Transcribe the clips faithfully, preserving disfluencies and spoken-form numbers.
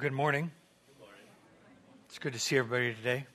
Good morning. Good morning. It's good to see everybody today.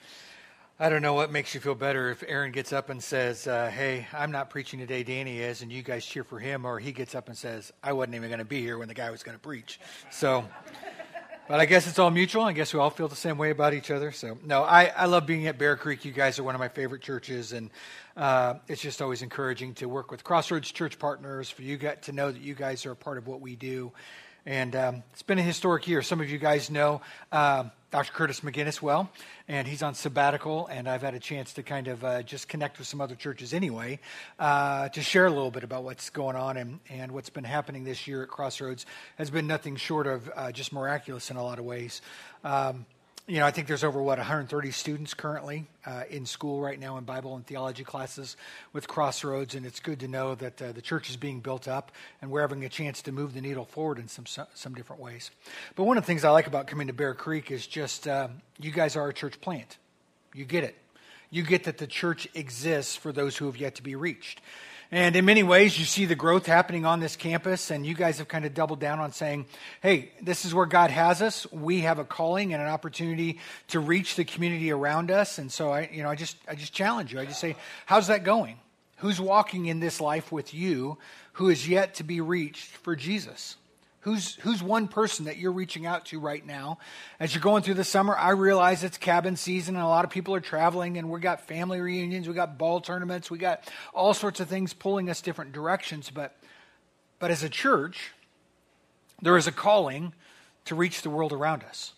I don't know what makes you feel better if Aaron gets up and says, uh, hey, I'm not preaching today, Danny is, and you guys cheer for him, or he gets up and says, I wasn't even going to be here when the guy was going to preach. So, but I guess it's all mutual. I guess we all feel the same way about each other. So, no, I, I love being at Bear Creek. You guys are one of my favorite churches, and uh, it's just always encouraging to work with Crossroads Church partners, for you get to know that you guys are a part of what we do. And um, it's been a historic year. Some of you guys know uh, Doctor Curtis McGinnis well, and he's on sabbatical, and I've had a chance to kind of uh, just connect with some other churches anyway, uh, to share a little bit about what's going on and, and what's been happening this year at Crossroads has been nothing short of uh, just miraculous in a lot of ways. Um, You know, I think there's over, what, one hundred thirty students currently uh, in school right now in Bible and theology classes with Crossroads, and it's good to know that uh, the church is being built up, and we're having a chance to move the needle forward in some some different ways. But one of the things I like about coming to Bear Creek is just uh, you guys are a church plant. You get it. You get that the church exists for those who have yet to be reached. And in many ways, you see the growth happening on this campus, and you guys have kind of doubled down on saying, hey, this is where God has us. We have a calling and an opportunity to reach the community around us. And so I, you know, I just I just challenge you. I just say, how's that going? Who's walking in this life with you who is yet to be reached for Jesus? Who's who's one person that you're reaching out to right now? As you're going through the summer, I realize it's cabin season and a lot of people are traveling, and we got family reunions, we got ball tournaments, we got all sorts of things pulling us different directions. But but as a church, there is a calling to reach the world around us.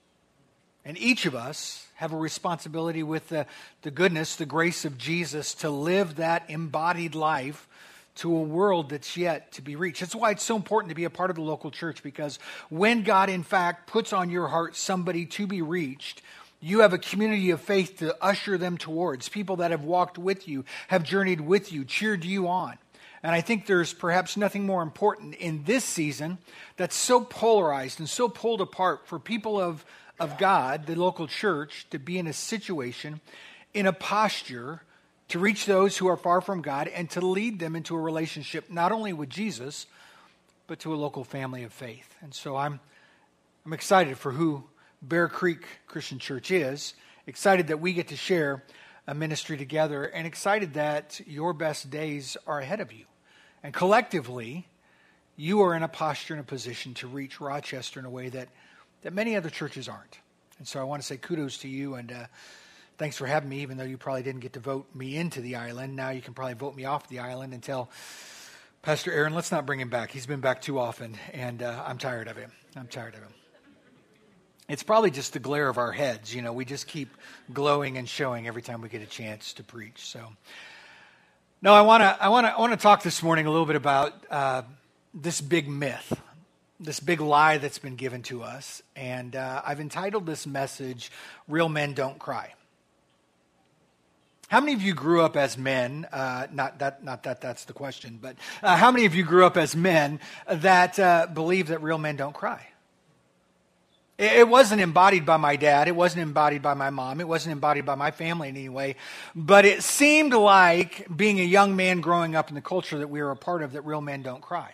And each of us have a responsibility with the, the goodness, the grace of Jesus to live that embodied life to a world that's yet to be reached. That's why it's so important to be a part of the local church, because when God, in fact, puts on your heart somebody to be reached, you have a community of faith to usher them towards, people that have walked with you, have journeyed with you, cheered you on. And I think there's perhaps nothing more important in this season that's so polarized and so pulled apart for people of, of God, the local church, to be in a situation, in a posture to reach those who are far from God and to lead them into a relationship not only with Jesus, but to a local family of faith. And so I'm I'm excited for who Bear Creek Christian Church is, excited that we get to share a ministry together, and excited that your best days are ahead of you. And collectively, you are in a posture and a position to reach Rochester in a way that, that many other churches aren't. And so I want to say kudos to you, and uh, thanks for having me, even though you probably didn't get to vote me into the island. Now you can probably vote me off the island and tell Pastor Aaron, let's not bring him back. He's been back too often, and uh, I'm tired of him. I'm tired of him. It's probably just the glare of our heads. You know, we just keep glowing and showing every time we get a chance to preach. So, no, I want to I want to I want to talk this morning a little bit about uh, this big myth, this big lie that's been given to us, and uh, I've entitled this message, "Real Men Don't Cry." How many of you grew up as men, uh, not that not that that's the question, but uh, how many of you grew up as men that uh, believe that real men don't cry? It, it wasn't embodied by my dad. It wasn't embodied by my mom. It wasn't embodied by my family in any way. But it seemed like, being a young man growing up in the culture that we were a part of, that real men don't cry.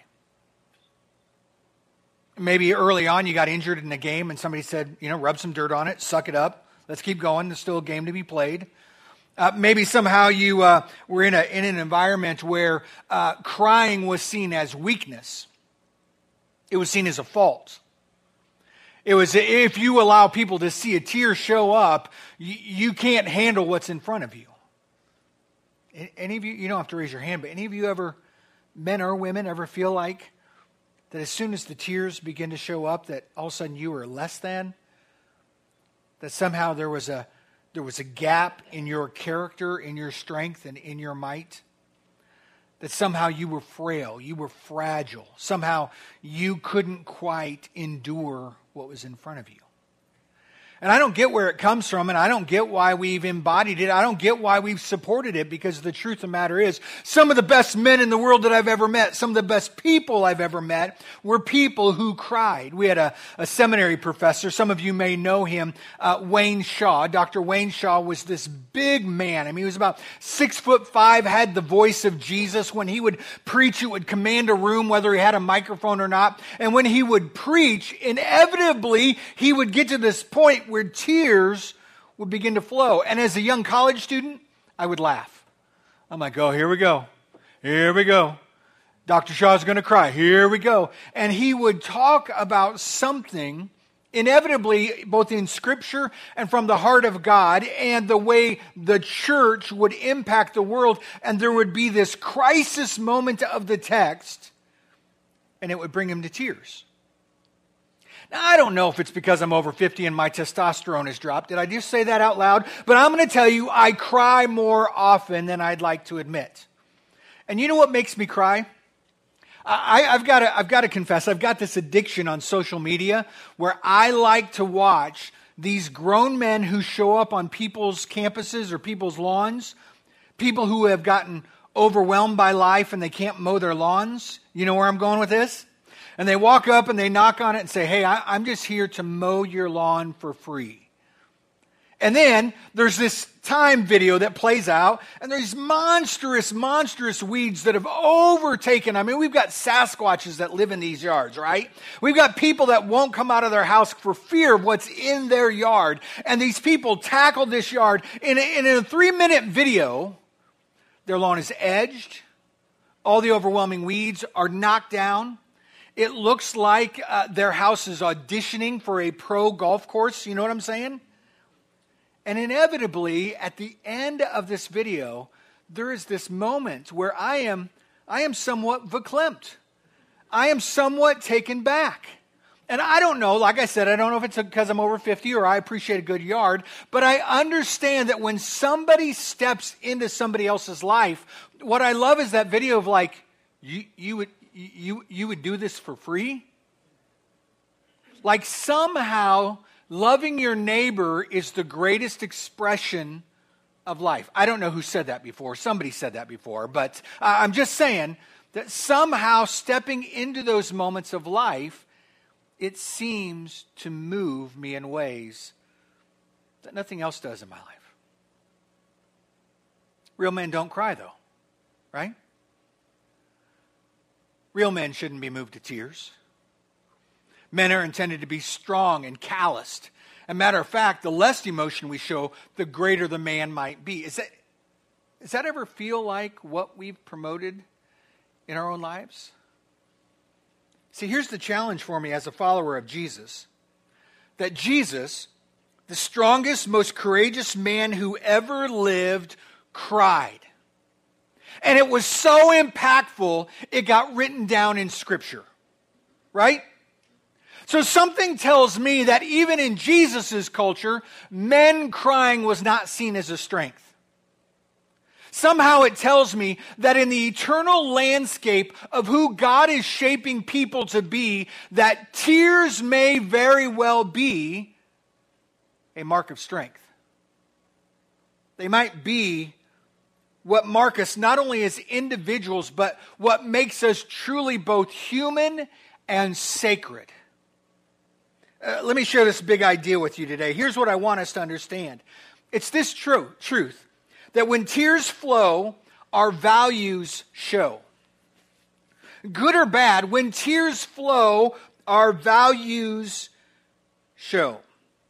Maybe early on you got injured in a game and somebody said, you know, rub some dirt on it, suck it up, let's keep going, there's still a game to be played. Uh, maybe somehow you uh, were in a in an environment where uh, crying was seen as weakness. It was seen as a fault. It was, if you allow people to see a tear show up, you, you can't handle what's in front of you. Any of you, you don't have to raise your hand, but any of you ever, men or women, ever feel like that as soon as the tears begin to show up, that all of a sudden you were less than? That somehow there was a There was a gap in your character, in your strength, and in your might? That somehow you were frail, you were fragile. Somehow you couldn't quite endure what was in front of you. And I don't get where it comes from, and I don't get why we've embodied it. I don't get why we've supported it, because the truth of the matter is, some of the best men in the world that I've ever met, some of the best people I've ever met, were people who cried. We had a, a seminary professor, some of you may know him, uh, Wayne Shaw. Doctor Wayne Shaw was this big man. I mean, he was about six foot five, had the voice of Jesus. When he would preach, it would command a room, whether he had a microphone or not. And when he would preach, inevitably, he would get to this point where tears would begin to flow. And as a young college student, I would laugh. I'm like, oh, here we go. Here we go. Doctor Shaw's going to cry. Here we go. And he would talk about something, inevitably, both in Scripture and from the heart of God, and the way the church would impact the world. And there would be this crisis moment of the text, and it would bring him to tears. Now, I don't know if it's because I'm over fifty and my testosterone has dropped. Did I just say that out loud? But I'm going to tell you, I cry more often than I'd like to admit. And you know what makes me cry? I, I've got to, I've got to confess, I've got this addiction on social media where I like to watch these grown men who show up on people's campuses or people's lawns, people who have gotten overwhelmed by life and they can't mow their lawns. You know where I'm going with this? And they walk up and they knock on it and say, hey, I, I'm just here to mow your lawn for free. And then there's this time video that plays out, and there's monstrous, monstrous weeds that have overtaken. I mean, we've got Sasquatches that live in these yards, right? We've got people that won't come out of their house for fear of what's in their yard. And these people tackle this yard. In a, in a three-minute video, their lawn is edged. All the overwhelming weeds are knocked down. It looks like uh, their house is auditioning for a pro golf course. You know what I'm saying? And inevitably, at the end of this video, there is this moment where I am, I am somewhat verklempt. I am somewhat taken back. And I don't know, like I said, I don't know if it's because I'm over fifty or I appreciate a good yard, but I understand that when somebody steps into somebody else's life, what I love is that video of like, you, you would, You, you would do this for free? Like somehow loving your neighbor is the greatest expression of life. I don't know who said that before. Somebody said that before. But uh, I'm just saying that somehow stepping into those moments of life, it seems to move me in ways that nothing else does in my life. Real men don't cry though, right? Real men shouldn't be moved to tears. Men are intended to be strong and calloused. As a matter of fact, the less emotion we show, the greater the man might be. Is that, does that ever feel like what we've promoted in our own lives? See, here's the challenge for me as a follower of Jesus. That Jesus, the strongest, most courageous man who ever lived, cried. And it was so impactful, it got written down in Scripture. Right? So something tells me that even in Jesus' culture, men crying was not seen as a strength. Somehow it tells me that in the eternal landscape of who God is shaping people to be, that tears may very well be a mark of strength. They might be what mark us not only as individuals, but what makes us truly both human and sacred. Uh, let me share this big idea with you today. Here's what I want us to understand. It's this true, truth, that when tears flow, our values show. Good or bad, when tears flow, our values show.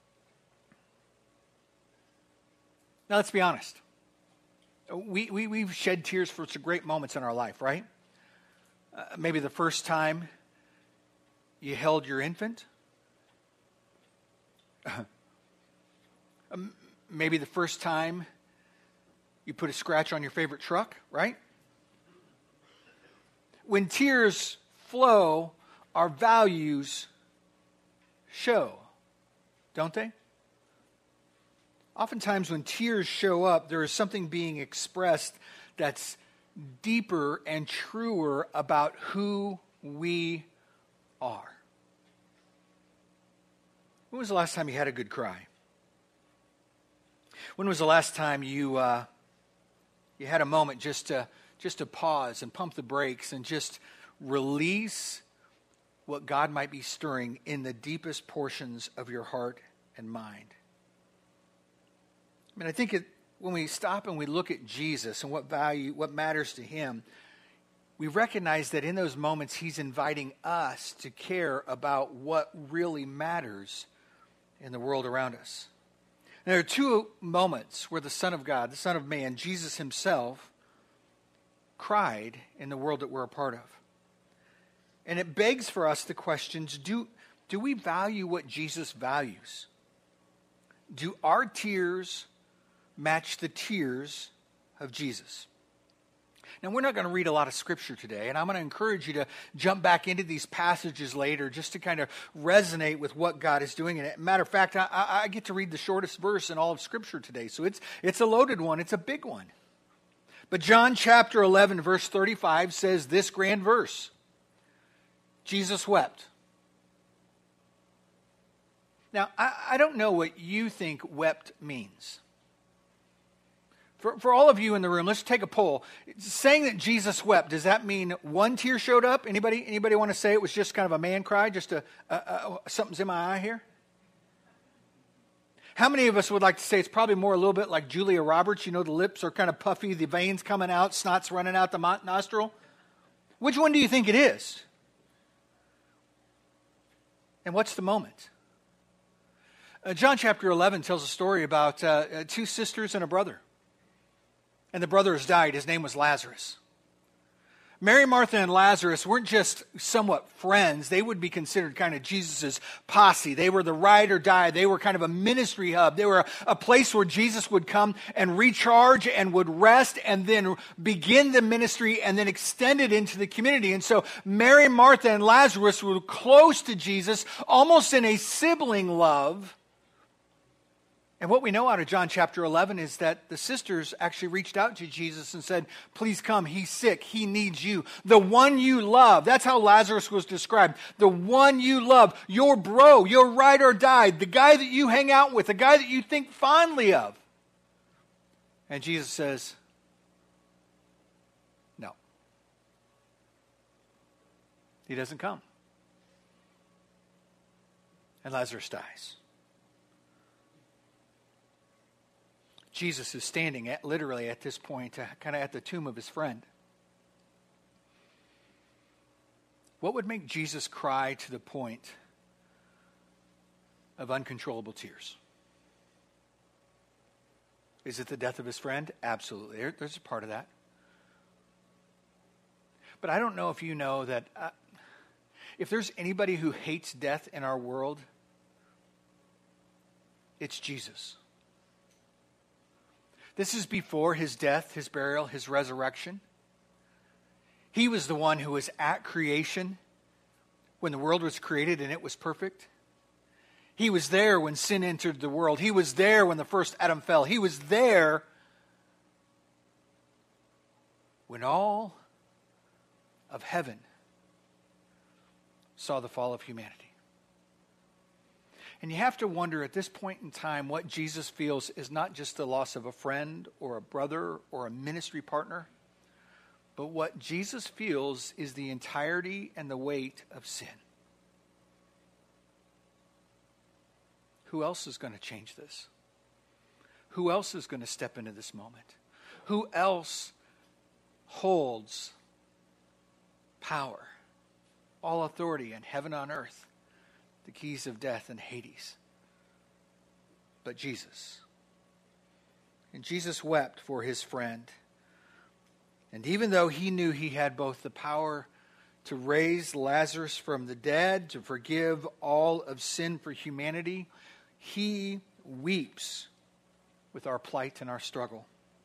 Now let's be honest. We, we, we've shed tears for some great moments in our life, right? Uh, maybe the first time you held your infant. um, maybe the first time you put a scratch on your favorite truck, right? When tears flow, our values show, don't they? Oftentimes when tears show up, there is something being expressed that's deeper and truer about who we are. When was the last time you had a good cry? When was the last time you uh, you had a moment just to just to pause and pump the brakes and just release what God might be stirring in the deepest portions of your heart and mind? I mean, I think it, when we stop and we look at Jesus and what value, what matters to him, we recognize that in those moments he's inviting us to care about what really matters in the world around us. And there are two moments where the Son of God, the Son of Man, Jesus himself, cried in the world that we're a part of. And it begs for us the questions, do, do we value what Jesus values? Do our tears match the tears of Jesus? Now, we're not going to read a lot of scripture today, and I'm going to encourage you to jump back into these passages later just to kind of resonate with what God is doing in it. Matter of fact, I, I get to read the shortest verse in all of scripture today, so it's, it's a loaded one. It's a big one. But John chapter eleven, verse thirty-five says this grand verse: Jesus wept. Now, I, I don't know what you think wept means. For, for all of you in the room, let's take a poll. Saying that Jesus wept, does that mean one tear showed up? Anybody anybody want to say it was just kind of a man cry, just a, a, a something's in my eye here? How many of us would like to say it's probably more a little bit like Julia Roberts? You know, the lips are kind of puffy, the veins coming out, snot's running out the nostril. Which one do you think it is? And what's the moment? Uh, John chapter eleven tells a story about uh, uh, two sisters and a brother. And the brother has died. His name was Lazarus. Mary, Martha, and Lazarus weren't just somewhat friends. They would be considered kind of Jesus' posse. They were the ride or die. They were kind of a ministry hub. They were a, a place where Jesus would come and recharge and would rest and then begin the ministry and then extend it into the community. And so Mary, Martha, and Lazarus were close to Jesus, almost in a sibling love. And what we know out of John chapter eleven is that the sisters actually reached out to Jesus and said, please come, he's sick, he needs you. The one you love, that's how Lazarus was described. The one you love, your bro, your ride or die, the guy that you hang out with, the guy that you think fondly of. And Jesus says, no. He doesn't come. And Lazarus dies. Jesus is standing at, literally at this point, uh, kind of at the tomb of his friend. What would make Jesus cry to the point of uncontrollable tears? Is it the death of his friend? Absolutely. There, there's a part of that. But I don't know if you know that uh, if there's anybody who hates death in our world, it's Jesus. This is before his death, his burial, his resurrection. He was the one who was at creation when the world was created and it was perfect. He was there when sin entered the world. He was there when the first Adam fell. He was there when all of heaven saw the fall of humanity. And you have to wonder at this point in time what Jesus feels is not just the loss of a friend or a brother or a ministry partner, but what Jesus feels is the entirety and the weight of sin. Who else is going to change this? Who else is going to step into this moment? Who else holds power, all authority in heaven on earth? The keys of death and Hades. But Jesus. And Jesus wept for his friend. And even though he knew he had both the power to raise Lazarus from the dead, to forgive all of sin for humanity, he weeps with our plight and our struggle.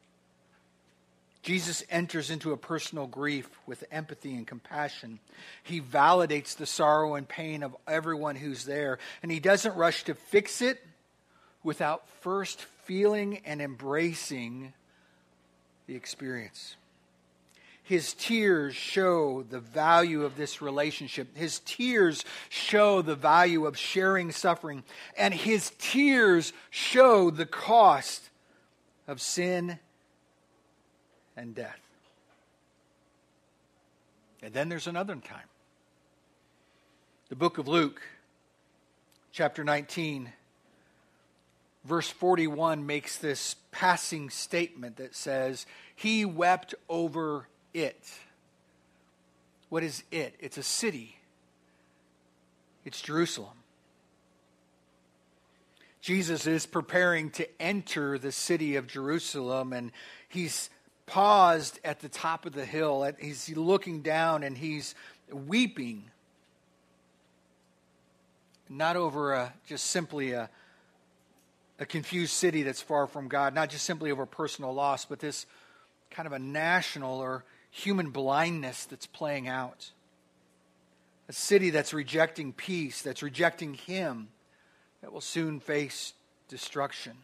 Jesus enters into a personal grief with empathy and compassion. He validates the sorrow and pain of everyone who's there. And he doesn't rush to fix it without first feeling and embracing the experience. His tears show the value of this relationship. His tears show the value of sharing suffering. And his tears show the cost of sin and death. And then there's another time. The book of Luke, chapter nineteen, verse forty-one makes this passing statement that says, he wept over it. What is it? It's a city. It's Jerusalem. Jesus is preparing to enter the city of Jerusalem, and he's paused at the top of the hill. He's looking down and he's weeping. Not over a, just simply a, a confused city that's far from God, not just simply over personal loss, but this kind of a national or human blindness that's playing out. A city that's rejecting peace, that's rejecting him, that will soon face destruction.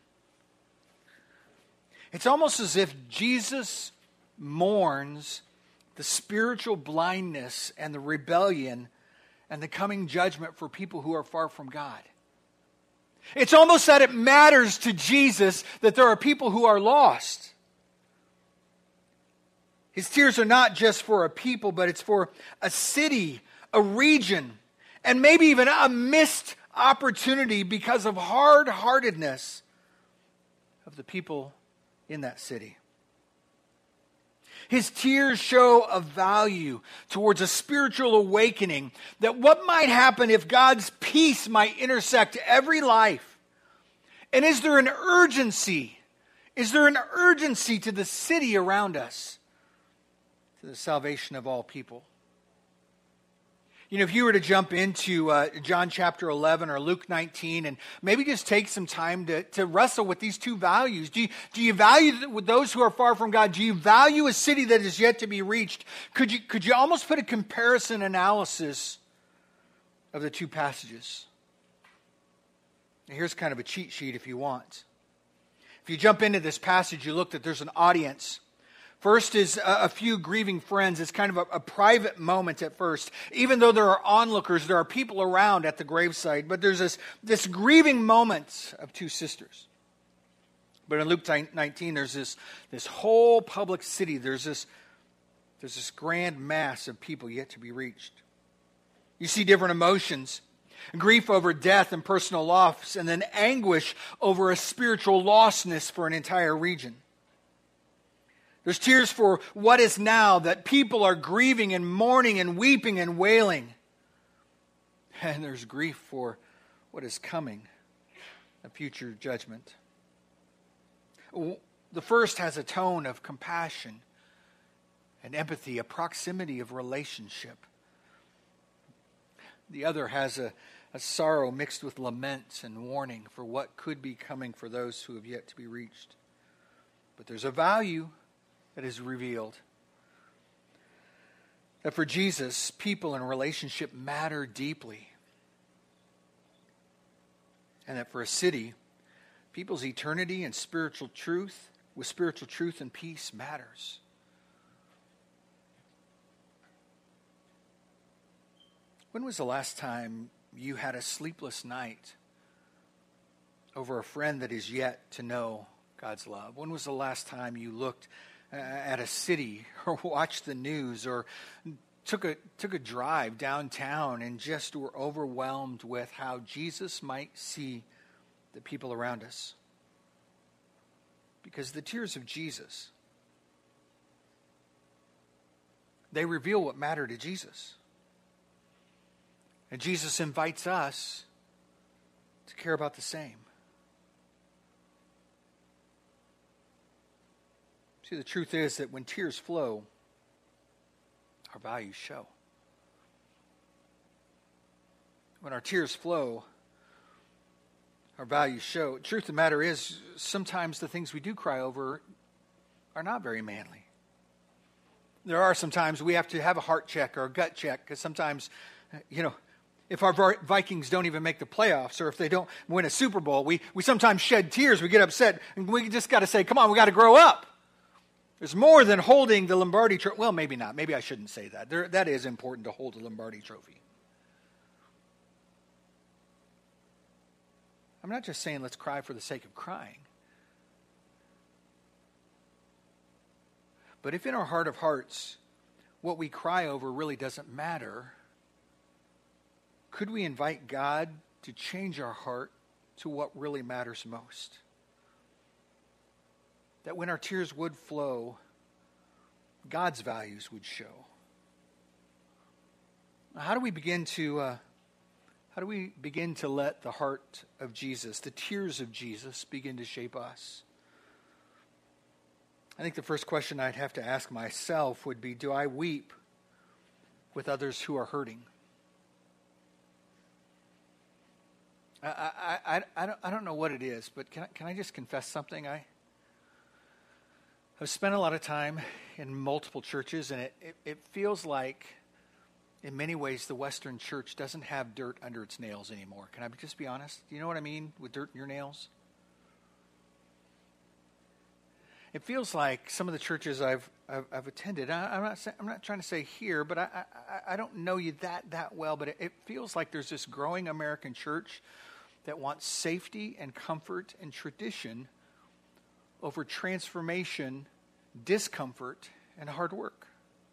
It's almost as if Jesus mourns the spiritual blindness and the rebellion and the coming judgment for people who are far from God. It's almost that it matters to Jesus that there are people who are lost. His tears are not just for a people, but it's for a city, a region, and maybe even a missed opportunity because of hard-heartedness of the people in that city. His tears show a value towards a spiritual awakening, that what might happen if God's peace might intersect every life. And is there an urgency? Is there an urgency to the city around us, to the salvation of all people? You know, if you were to jump into uh, John chapter eleven or Luke nineteen and maybe just take some time to, to wrestle with these two values. Do you, do you value those who are far from God? Do you value a city that is yet to be reached? Could you, could you almost put a comparison analysis of the two passages? Here's kind of a cheat sheet if you want. If you jump into this passage, you look that there's an audience. First is a, a few grieving friends. It's kind of a, a private moment at first. Even though there are onlookers, there are people around at the gravesite. But there's this, this grieving moment of two sisters. But in Luke nineteen, there's this, this whole public city. There's this, there's this grand mass of people yet to be reached. You see different emotions. Grief over death and personal loss, and then anguish over a spiritual lostness for an entire region. There's tears for what is now, that people are grieving and mourning and weeping and wailing. And there's grief for what is coming, a future judgment. The first has a tone of compassion and empathy, a proximity of relationship. The other has a, a sorrow mixed with lament and warning for what could be coming for those who have yet to be reached. But there's a value that is revealed. That for Jesus, people and relationship matter deeply. And that for a city, people's eternity and spiritual truth, with spiritual truth and peace, matters. When was the last time you had a sleepless night over a friend that is yet to know God's love? When was the last time you looked at a city or watched the news or took a took a drive downtown and just were overwhelmed with how Jesus might see the people around us? Because the tears of Jesus, they reveal what mattered to Jesus. And Jesus invites us to care about the same. See, the truth is that when tears flow, our values show. When our tears flow, our values show. The truth of the matter is, sometimes the things we do cry over are not very manly. There are some times we have to have a heart check or a gut check, because sometimes, you know, if our Vikings don't even make the playoffs, or if they don't win a Super Bowl, we, we sometimes shed tears, we get upset, and we just got to say, come on, we got to grow up. There's more than holding the Lombardi trophy. Well, maybe not. Maybe I shouldn't say that. There, that is important to hold the Lombardi trophy. I'm not just saying let's cry for the sake of crying. But if in our heart of hearts, what we cry over really doesn't matter, could we invite God to change our heart to what really matters most? That when our tears would flow, God's values would show. How do we begin to uh, how do we begin to let the heart of Jesus, the tears of Jesus, begin to shape us? I think the first question I'd have to ask myself would be, do I weep with others who are hurting? I I I, I, don't, I don't know what it is, but can I, can I just confess something? I I've spent a lot of time in multiple churches, and it, it, it feels like, in many ways, the Western church doesn't have dirt under its nails anymore. Can I just be honest? Do you know what I mean with dirt in your nails? It feels like some of the churches I've I've, I've attended. I, I'm not I'm not trying to say here, but I, I I don't know you that that well. But it, it feels like there's this growing American church that wants safety and comfort and tradition over transformation, discomfort, and hard work.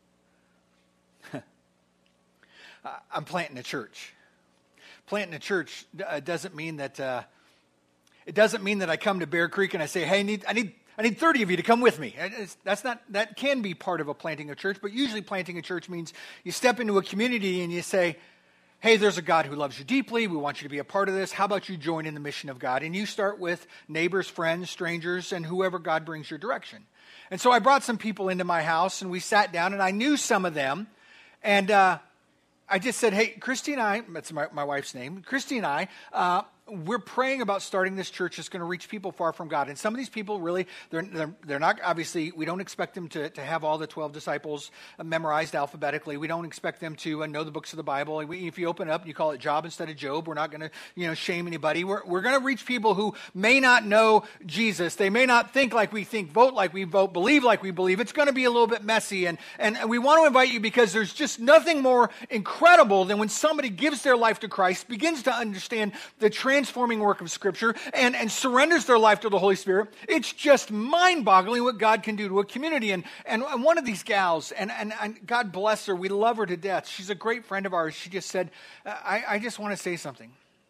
I'm planting a church. Planting a church uh, doesn't mean that uh, it doesn't mean that I come to Bear Creek and I say, "Hey, I need I need I need thirty of you to come with me." It's, that's not that can be part of a planting a church, but usually planting a church means you step into a community and you say, "Hey, there's a God who loves you deeply. We want you to be a part of this. How about you join in the mission of God?" And you start with neighbors, friends, strangers, and whoever God brings your direction. And so I brought some people into my house, and we sat down, and I knew some of them. And uh, I just said, "Hey, Christy and I," that's my, my wife's name, Christy and I, uh, we're praying about starting this church that's going to reach people far from God. And some of these people really, they're they're, they're not, obviously, we don't expect them to, to have all the twelve disciples memorized alphabetically. We don't expect them to uh, know the books of the Bible. We, if you open it up and you call it Job instead of Job, we're not going to, you know, shame anybody. We're, we're going to reach people who may not know Jesus. They may not think like we think, vote like we vote, believe like we believe. It's going to be a little bit messy. And, and, and we want to invite you because there's just nothing more incredible than when somebody gives their life to Christ, begins to understand the transforming work of Scripture, and, and surrenders their life to the Holy Spirit. It's just mind-boggling what God can do to a community. And, and, and one of these gals, and, and, and God bless her, we love her to death. She's a great friend of ours. She just said, I, I just want to say something.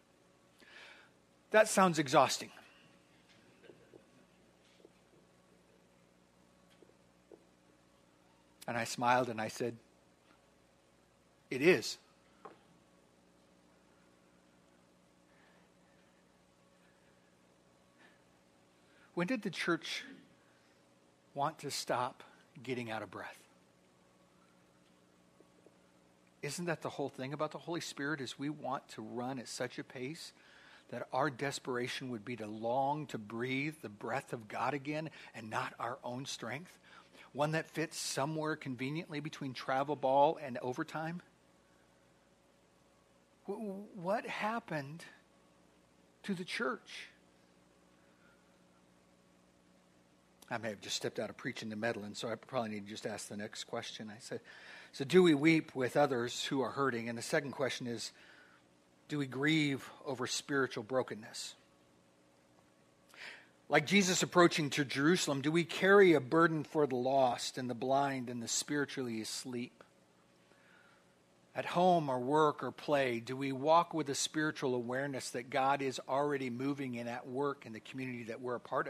That sounds exhausting. And I smiled and I said, it is. When did the church want to stop getting out of breath? Isn't that the whole thing about the Holy Spirit, is we want to run at such a pace that our desperation would be to long to breathe the breath of God again and not our own strength? One that fits somewhere conveniently between travel ball and overtime? What happened to the church? I may have just stepped out of preaching to meddling, so I probably need to just ask the next question. I said, so do we weep with others who are hurting? And the second question is, do we grieve over spiritual brokenness? Like Jesus approaching to Jerusalem, do we carry a burden for the lost and the blind and the spiritually asleep? At home or work or play, do we walk with a spiritual awareness that God is already moving and at work in the community that we're a part of?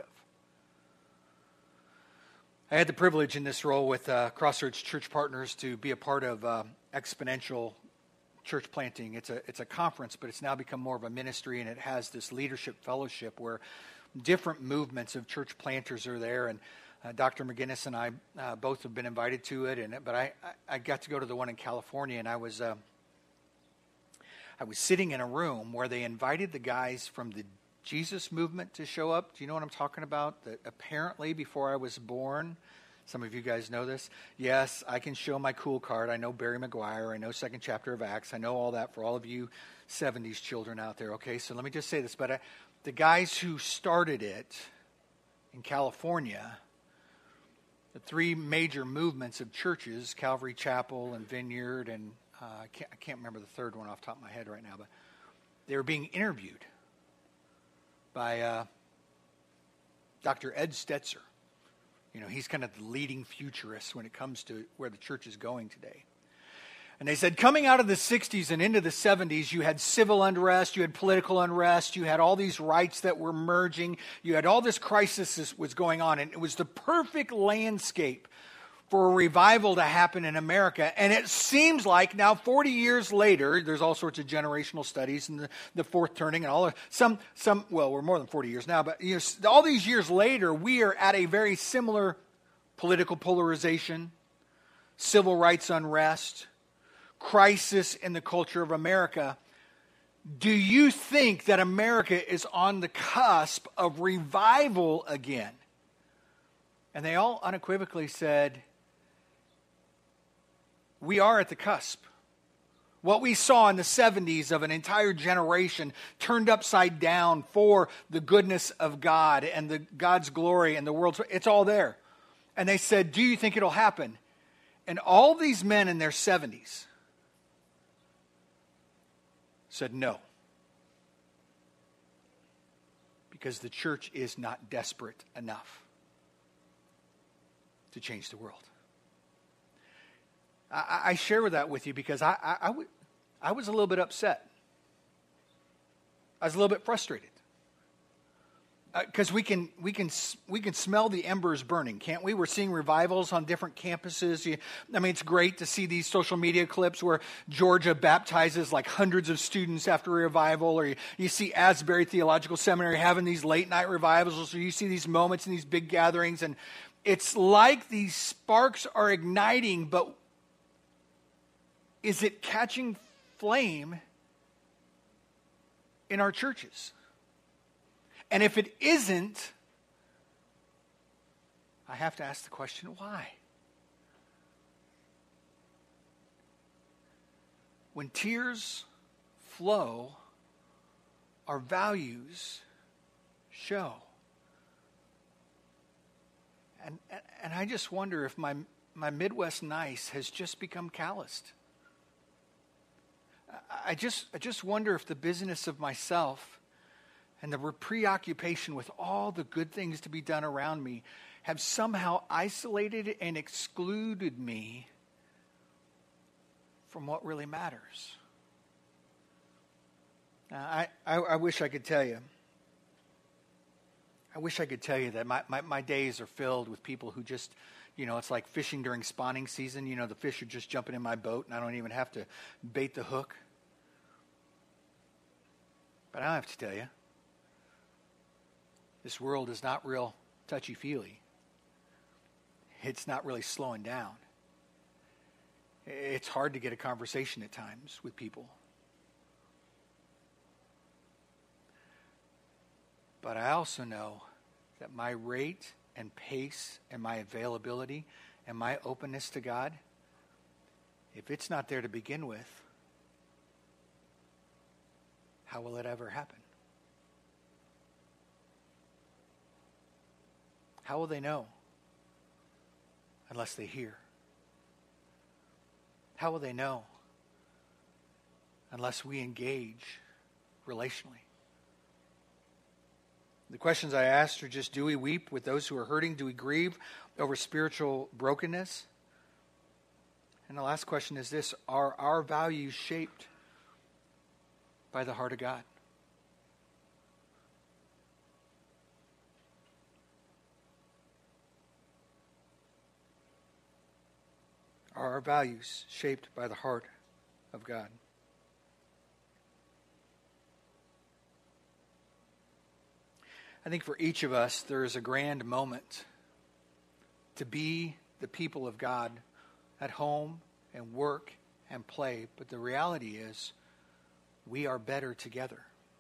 I had the privilege in this role with uh, Crossroads Church Partners to be a part of uh, Exponential Church Planting. It's a it's a conference, but it's now become more of a ministry, and it has this leadership fellowship where different movements of church planters are there. And uh, Doctor McGinnis and I uh, both have been invited to it. And but I, I, I got to go to the one in California, and I was uh, I was sitting in a room where they invited the guys from the Jesus movement to show up. Do you know what I'm talking about? That apparently before I was born, some of you guys know this. Yes, I can show my cool card. I know Barry Maguire. I know second chapter of Acts. I know all that for all of you seventies children out there. Okay, so let me just say this. But I, the guys who started it in California, the three major movements of churches, Calvary Chapel and Vineyard, and uh, I, can't, I can't remember the third one off the top of my head right now, but they were being interviewed by uh, Doctor Ed Stetzer. You know, he's kind of the leading futurist when it comes to where the church is going today. And they said, coming out of the sixties and into the seventies, you had civil unrest, you had political unrest, you had all these rights that were merging, you had all this crisis that was going on, and it was the perfect landscape for a revival to happen in America. And it seems like now, forty years later, there's all sorts of generational studies and the, the fourth turning and all of some, some, well, we're more than forty years now, but you know, all these years later, we are at a very similar political polarization, civil rights unrest, crisis in the culture of America. Do you think that America is on the cusp of revival again? And they all unequivocally said, we are at the cusp. What we saw in the seventies of an entire generation turned upside down for the goodness of God and the God's glory and the world's, it's all there. And they said, do you think it'll happen? And all these men in their seventies said no. Because the church is not desperate enough to change the world. I, I share with that with you because I, I, I, w- I was a little bit upset. I was a little bit frustrated. Because uh, we can we can we can smell the embers burning, can't we? We're seeing revivals on different campuses. You, I mean, it's great to see these social media clips where Georgia baptizes like hundreds of students after a revival, or you, you see Asbury Theological Seminary having these late night revivals, or you see these moments in these big gatherings, and it's like these sparks are igniting, but is it catching flame in our churches? And if it isn't, I have to ask the question, why? When tears flow, our values show. And, and I just wonder if my, my Midwest nice has just become calloused. I just, I just wonder if the busyness of myself and the preoccupation with all the good things to be done around me have somehow isolated and excluded me from what really matters. Now, I, I, I wish I could tell you. I wish I could tell you that my, my, my days are filled with people who just, you know, it's like fishing during spawning season. You know, the fish are just jumping in my boat and I don't even have to bait the hook. But I don't have to tell you. This world is not real touchy-feely. It's not really slowing down. It's hard to get a conversation at times with people. But I also know that my rate and pace and my availability and my openness to God, if it's not there to begin with, how will it ever happen? How will they know unless they hear? How will they know unless we engage relationally? The questions I asked are just, do we weep with those who are hurting? Do we grieve over spiritual brokenness? And the last question is this: are our values shaped by the heart of God? Are our values shaped by the heart of God? I think for each of us, there is a grand moment to be the people of God at home and work and play. But the reality is, we are better together.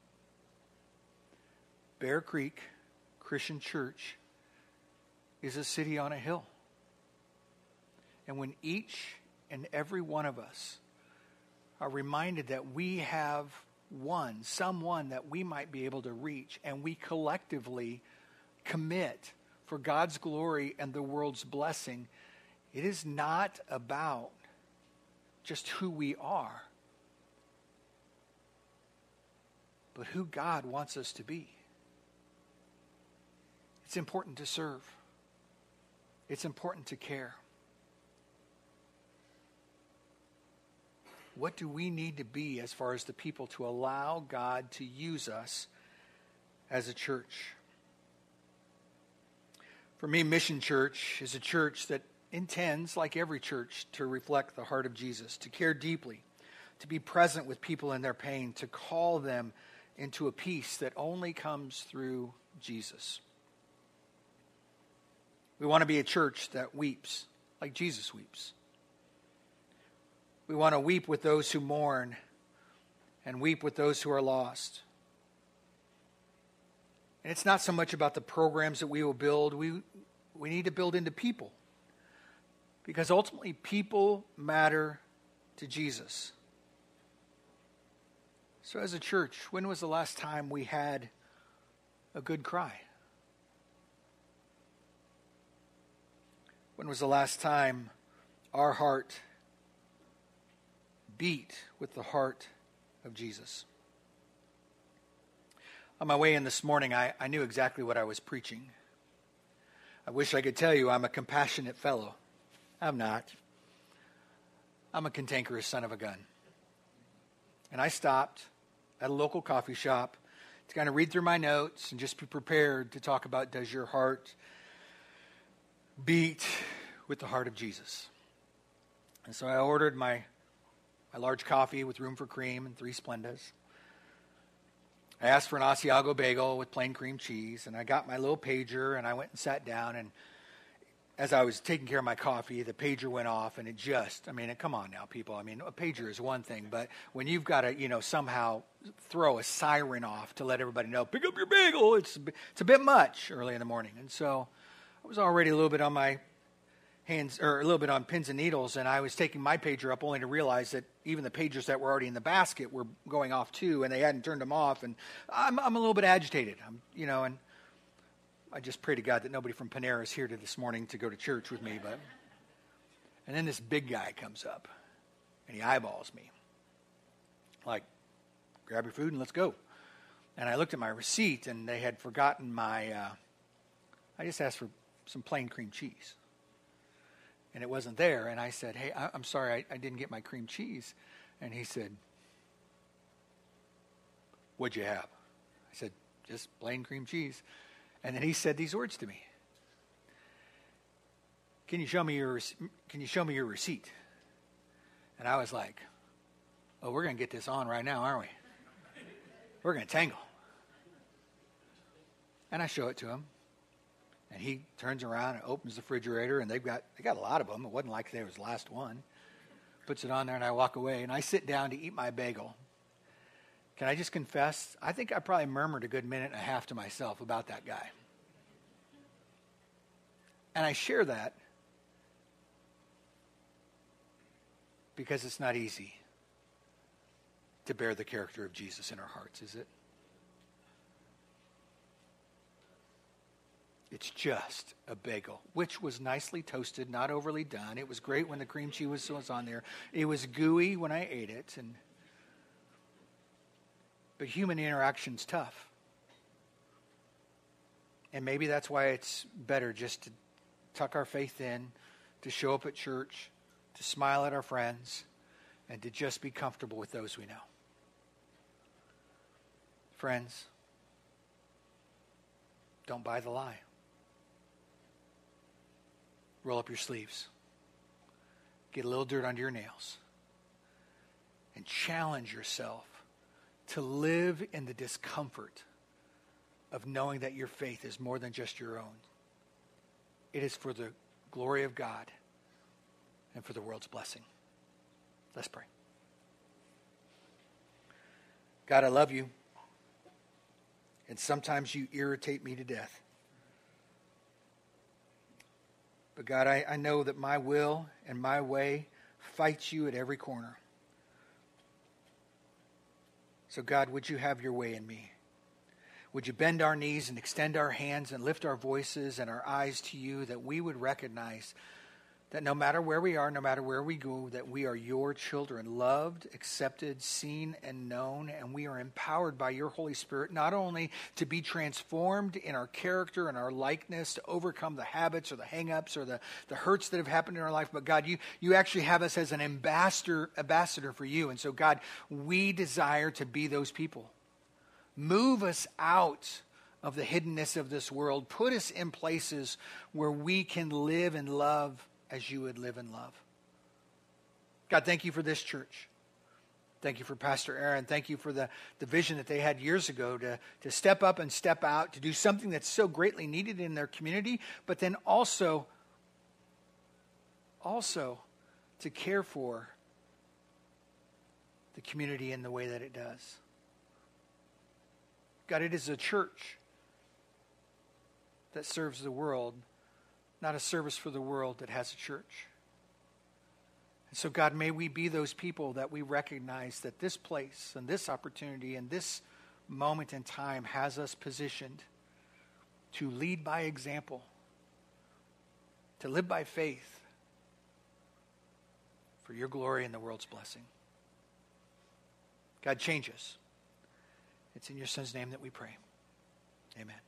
Bear Creek Christian Church is a city on a hill. And when each and every one of us are reminded that we have one, someone that we might be able to reach, and we collectively commit for God's glory and the world's blessing, it is not about just who we are, but who God wants us to be. It's important to serve. It's important to care. What do we need to be as far as the people to allow God to use us as a church? For me, Mission Church is a church that intends, like every church, to reflect the heart of Jesus, to care deeply, to be present with people in their pain, to call them into a peace that only comes through Jesus. We want to be a church that weeps like Jesus weeps. We want to weep with those who mourn and weep with those who are lost. And it's not so much about the programs that we will build. We, we need to build into people. Because ultimately, people matter to Jesus. So as a church, when was the last time we had a good cry? When was the last time our heart beat with the heart of Jesus? On my way in this morning, I, I knew exactly what I was preaching. I wish I could tell you I'm a compassionate fellow. I'm not. I'm a cantankerous son of a gun. And I stopped at a local coffee shop to kind of read through my notes and just be prepared to talk about, does your heart beat with the heart of Jesus? And so I ordered my, my large coffee with room for cream and three Splendas. I asked for an Asiago bagel with plain cream cheese, and I got my little pager, and I went and sat down, and as I was taking care of my coffee, the pager went off, and it just, I mean, come on now, people. I mean, a pager is one thing, but when you've got to, you know, somehow throw a siren off to let everybody know, pick up your bagel, it's, it's a bit much early in the morning. And so I was already a little bit on my hands, or a little bit on pins and needles, and I was taking my pager up only to realize that even the pagers that were already in the basket were going off too, and they hadn't turned them off, and I'm, I'm a little bit agitated, I'm, you know, and I just pray to God that nobody from Panera is here to this morning to go to church with me. But and then this big guy comes up, and he eyeballs me. Like, grab your food and let's go. And I looked at my receipt, and they had forgotten my, uh, I just asked for some plain cream cheese. And it wasn't there. And I said, hey, I, I'm sorry, I, I didn't get my cream cheese. And he said, what'd you have? I said, just plain cream cheese. And then he said these words to me. Can you show me your can you show me your receipt? And I was like, oh, we're going to get this on right now, aren't we? We're going to tangle. And I show it to him. And he turns around and opens the refrigerator, and they've got they got a lot of them. It wasn't like they was the last one. Puts it on there, and I walk away, and I sit down to eat my bagel. Can I just confess? I think I probably murmured a good minute and a half to myself about that guy. And I share that because it's not easy to bear the character of Jesus in our hearts, is it? It's just a bagel, which was nicely toasted, not overly done. It was great when the cream cheese was, was on there. It was gooey when I ate it, and but human interaction's tough. And maybe that's why it's better just to tuck our faith in, to show up at church, to smile at our friends, and to just be comfortable with those we know. Friends, don't buy the lie. Roll up your sleeves. Get a little dirt under your nails. And challenge yourself to live in the discomfort of knowing that your faith is more than just your own. It is for the glory of God and for the world's blessing. Let's pray. God, I love you. And sometimes you irritate me to death. But God, I, I know that my will and my way fights you at every corner. So God, would you have your way in me? Would you bend our knees and extend our hands and lift our voices and our eyes to you, that we would recognize That no matter where we are, no matter where we go, that we are your children, loved, accepted, seen, and known, and we are empowered by your Holy Spirit not only to be transformed in our character and our likeness, to overcome the habits or the hang-ups or the, the hurts that have happened in our life, but God, you, you actually have us as an ambassador, ambassador for you. And so God, we desire to be those people. Move us out of the hiddenness of this world. Put us in places where we can live and love as you would live and love. God, thank you for this church. Thank you for Pastor Aaron. Thank you for the, the vision that they had years ago to, to step up and step out, to do something that's so greatly needed in their community, but then also, also to care for the community in the way that it does. God, it is a church that serves the world, not a service for the world that has a church. And so, God, may we be those people that we recognize that this place and this opportunity and this moment in time has us positioned to lead by example, to live by faith for your glory and the world's blessing. God, change us. It's in your Son's name that we pray. Amen.